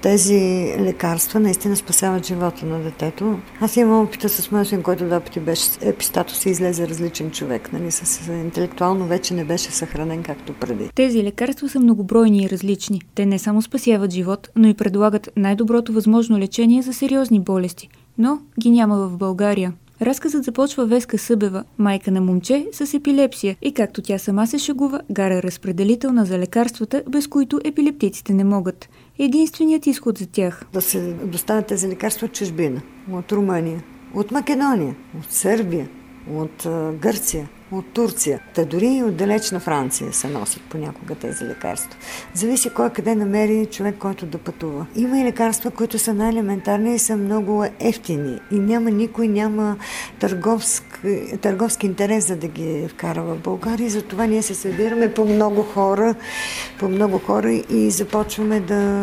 тези лекарства наистина спасяват живота на детето. Аз имам опита с моя син, който 2 пъти беше епистатос и излезе различен човек. Нали, интелектуално вече не беше съхранен както преди. Тези лекарства са многобройни и различни. Те не само спасяват живот, но и предлагат най-доброто възможно лечение за сериозни болести. Но ги няма в България. Разказът започва Веска Събева, майка на момче с епилепсия и, както тя сама се шегува, гара разпределителна за лекарствата, без които епилептиците не могат. Единственият изход за тях. Да се доставят тези лекарства от чужбина, от Румъния, от Македония, от Сърбия, от Гърция, от Турция. Та дори и от далечна Франция се носят понякога тези лекарства. Зависи кой къде намери човек, който да пътува. Има и лекарства, които са най-елементарни и са много ефтини. И никой няма търговски интерес за да ги вкара в България. Затова ние се събираме по много хора и започваме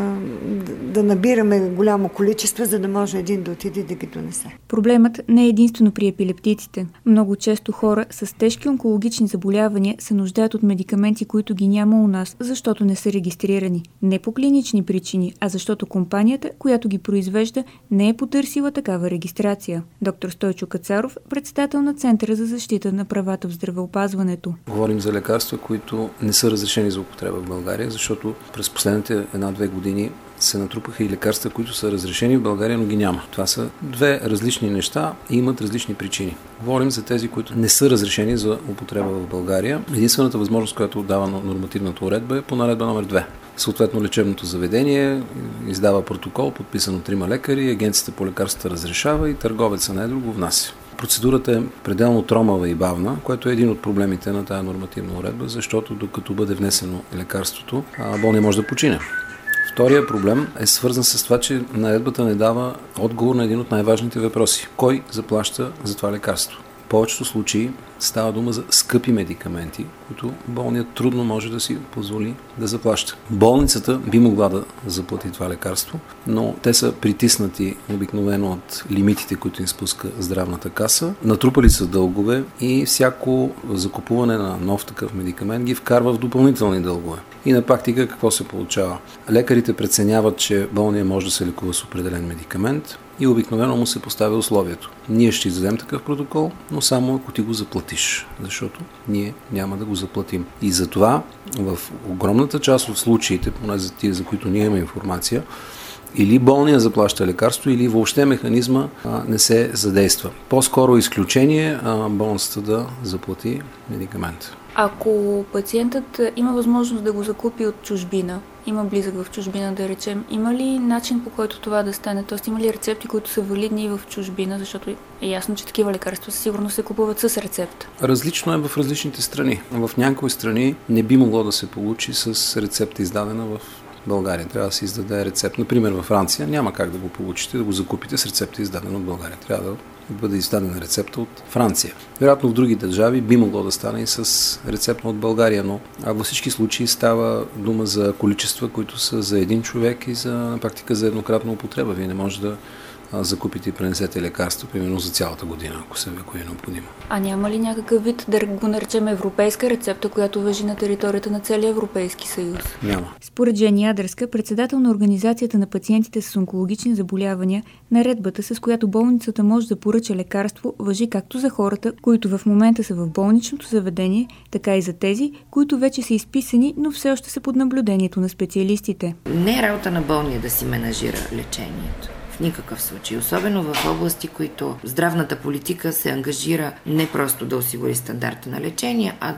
да набираме голямо количество, за да може един да отиде да ги донесе. Проблемът не е единствено при епилептиците. Много често хора с тежки онкологични заболявания се нуждаят от медикаменти, които ги няма у нас, защото не са регистрирани. Не по клинични причини, а защото компанията, която ги произвежда, не е потърсила такава регистрация. Доктор Стойчо Кацаров, председател на Центъра за защита на правата в здравеопазването. Говорим за лекарства, които не са разрешени за употреба в България, защото през последните 1-2 години се натрупаха и лекарства, които са разрешени в България, но ги няма. Това са 2 различни неща и имат различни причини. Говорим за тези, които не са разрешени за употреба в България. Единствената възможност, която дава нормативната уредба, е по наредба номер 2. Съответно, лечебното заведение издава протокол, подписан от 3 лекари, агенцията по лекарствата разрешава и търговеца на едро го внася. Процедурата е пределно тромава и бавна, което е един от проблемите на тая нормативна уредба, защото докато бъде внесено лекарството, болният може да почине. Втория проблем е свързан с това, че наредбата не дава отговор на един от най-важните въпроси. Кой заплаща за това лекарство? В повечето случаи става дума за скъпи медикаменти, които болният трудно може да си позволи да заплаща. Болницата би могла да заплати това лекарство, но те са притиснати обикновено от лимитите, които им спуска здравната каса, натрупали са дългове и всяко закупуване на нов такъв медикамент ги вкарва в допълнителни дългове. И на практика какво се получава? Лекарите преценяват, че болният може да се лекува с определен медикамент и обикновено му се поставя условието. Ние ще издадем такъв протокол, но само ако ти го заплатиш, защото ние няма да го заплатим. И затова в огромната част от случаите, поне за тия, за които ние имаме информация, или болния заплаща лекарство, или въобще механизма не се задейства. По-скоро изключение болницата да заплати медикамент. Ако пациентът има възможност да го закупи от чужбина, има близък в чужбина, да речем, има ли начин, по който това да стане? Тоест има ли рецепти, които са валидни и в чужбина, защото е ясно, че такива лекарства сигурно се купуват с рецепт? Различно е в различните страни. В някои страни не би могло да се получи с рецепта, издадена в България. Трябва да се издаде рецепт. Например, във Франция няма как да го получите, да го закупите с рецепта, издадена от България. Трябва да бъде издадена рецепта от Франция. Вероятно в други държави би могло да стане и с рецепта от България, но във всички случаи става дума за количества, които са за един човек и на практика за еднократна употреба. Вие не може да закупите и пренесете лекарство, примерно за цялата година, ако е необходимо. А няма ли някакъв вид, да го наречем европейска рецепта, която важи на територията на целия Европейски съюз? Няма. Според Жени Адрска, председател на Организацията на пациентите с онкологични заболявания, наредбата, с която болницата може да поръча лекарство, важи както за хората, които в момента са в болничното заведение, така и за тези, които вече са изписани, но все още са под наблюдението на специалистите. Не е работа на болния да си менажира лечението. В никакъв случай. Особено в области, които здравната политика се ангажира не просто да осигури стандарта на лечение, а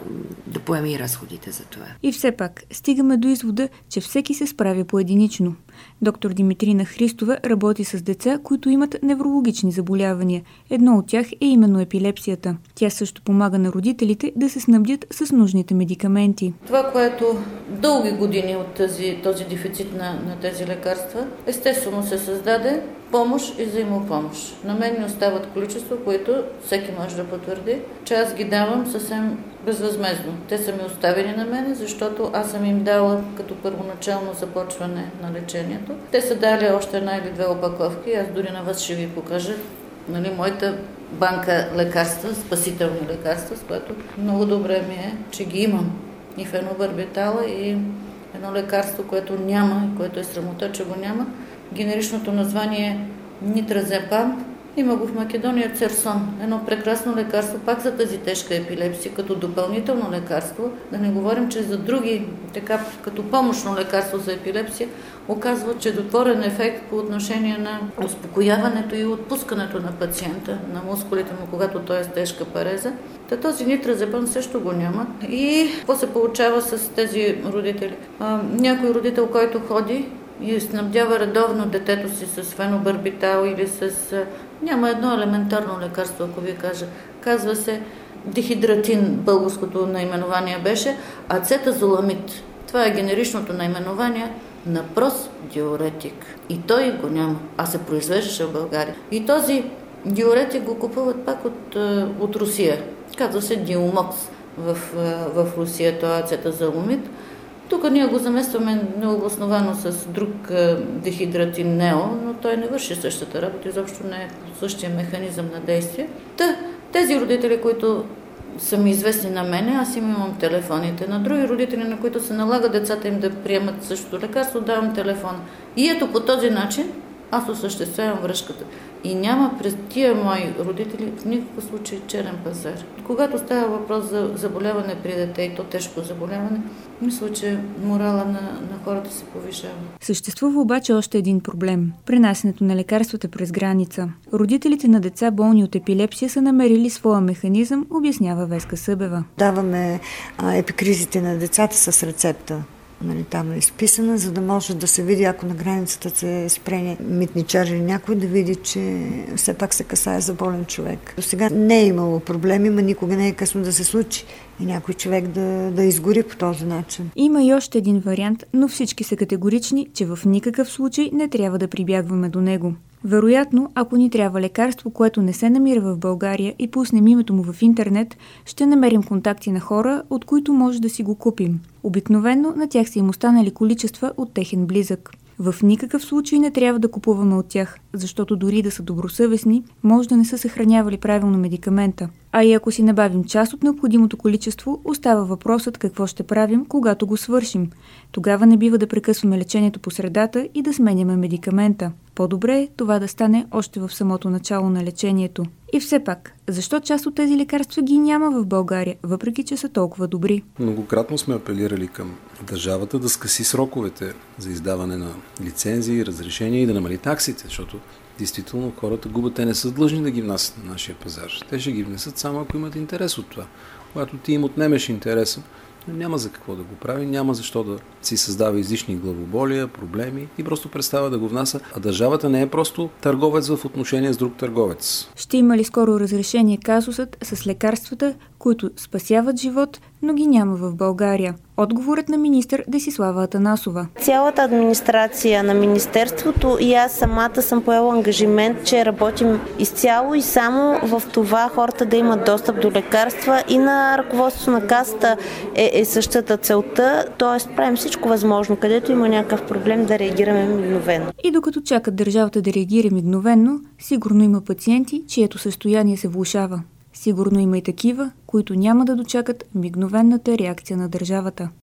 да поеме и разходите за това. И все пак, стигаме до извода, че всеки се справя поединично. Доктор Димитрина Христова работи с деца, които имат неврологични заболявания. Едно от тях е именно епилепсията. Тя също помага на родителите да се снабдят с нужните медикаменти. Това, което дълги години от този дефицит на тези лекарства, естествено се създаде помощ и взаимопомощ. На мен ми остават количества, които всеки може да потвърди, че аз ги давам съвсем безвъзмездно. Те са ми оставени на мен, защото аз съм им дала като първоначално започване на лечението. Те са дали още 1 или 2 опаковки, аз дори на вас ще ви покажа моята банка лекарства, спасителни лекарства, с което много добре ми е, че ги имам. И фенобарбитала, и едно лекарство, което няма и което е срамота, че го няма. Генеричното название е нитразепам. Има го в Македония Церсон. Едно прекрасно лекарство пак за тази тежка епилепсия, като допълнително лекарство. Да не говорим, че за други, така като помощно лекарство за епилепсия, оказва чудотворен ефект по отношение на успокояването и отпускането на пациента, на мускулите му, когато той е с тежка пареза. Този нитразепам също го няма. И какво се получава с тези родители? Някой родител, който ходи и снабдява редовно детето си с фенобарбитал или с... Няма едно елементарно лекарство, ако ви кажа. Казва се дихидратин, българското наименование беше, ацетазоламид. Това е генеричното наименование на прост диуретик. И той го няма, а се произвеждаше в България. И този диуретик го купуват пак от Русия. Казва се Диомокс в Русия, това ацетазоламид. Тук ние го заместваме необосновано с друг дихидратин нео, но той не върши същата работа, изобщо не е по същия механизъм на действие. Тези родители, които са ми известни на мене, аз им имам телефоните. На други родители, на които се налага децата им да приемат същото лекарство, давам телефон. И ето по този начин аз осъществявам връзката. И няма през тия мои родители в никакъв случай черен пазар. Когато става въпрос за заболяване при дете и то тежко заболяване, мисля, че морала на хората се повишава. Съществува обаче още един проблем – пренасенето на лекарствата през граница. Родителите на деца болни от епилепсия са намерили своя механизъм, обяснява Веска Събева. Даваме епикризите на децата с рецепта. Там е изписана, за да може да се види, ако на границата се спре митничар или някой, да види, че все пак се касае за болен човек. До сега не е имало проблеми, но никога не е късно да се случи и някой човек да изгори по този начин. Има и още един вариант, но всички са категорични, че в никакъв случай не трябва да прибягваме до него. Вероятно, ако ни трябва лекарство, което не се намира в България и пуснем името му в интернет, ще намерим контакти на хора, от които може да си го купим. Обикновено на тях са им останали количества от техен близък. В никакъв случай не трябва да купуваме от тях, защото дори да са добросъвестни, може да не са съхранявали правилно медикамента. А и ако си набавим част от необходимото количество, остава въпросът какво ще правим, когато го свършим. Тогава не бива да прекъсваме лечението по средата и да сменяме медикамента. По-добре е това да стане още в самото начало на лечението. И все пак, защо част от тези лекарства ги няма в България, въпреки че са толкова добри? Многократно сме апелирали към държавата да скъси сроковете за издаване на лицензии, разрешения и да намали таксите, защото действително хората губят, те не са длъжни да ги внасят на нашия пазар. Те ще ги внесат само ако имат интерес от това. Когато ти им отнемеш интереса, няма за какво да го прави, няма защо да си създава излишни главоболия, проблеми и просто представа да го внася. А държавата не е просто търговец в отношение с друг търговец. Ще има ли скоро разрешение казусът с лекарствата, които спасяват живот, но ги няма в България? Отговорът на министър Десислава Атанасова. Цялата администрация на министерството и аз самата съм поела ангажимент, че работим изцяло и само в това хората да имат достъп до лекарства, и на ръководството на касата е същата целта, т.е. правим всичко възможно, където има някакъв проблем да реагираме мигновено. И докато чакат държавата да реагира мигновено, сигурно има пациенти, чието състояние се влошава. Сигурно има и такива, които няма да дочакат мигновенната реакция на държавата.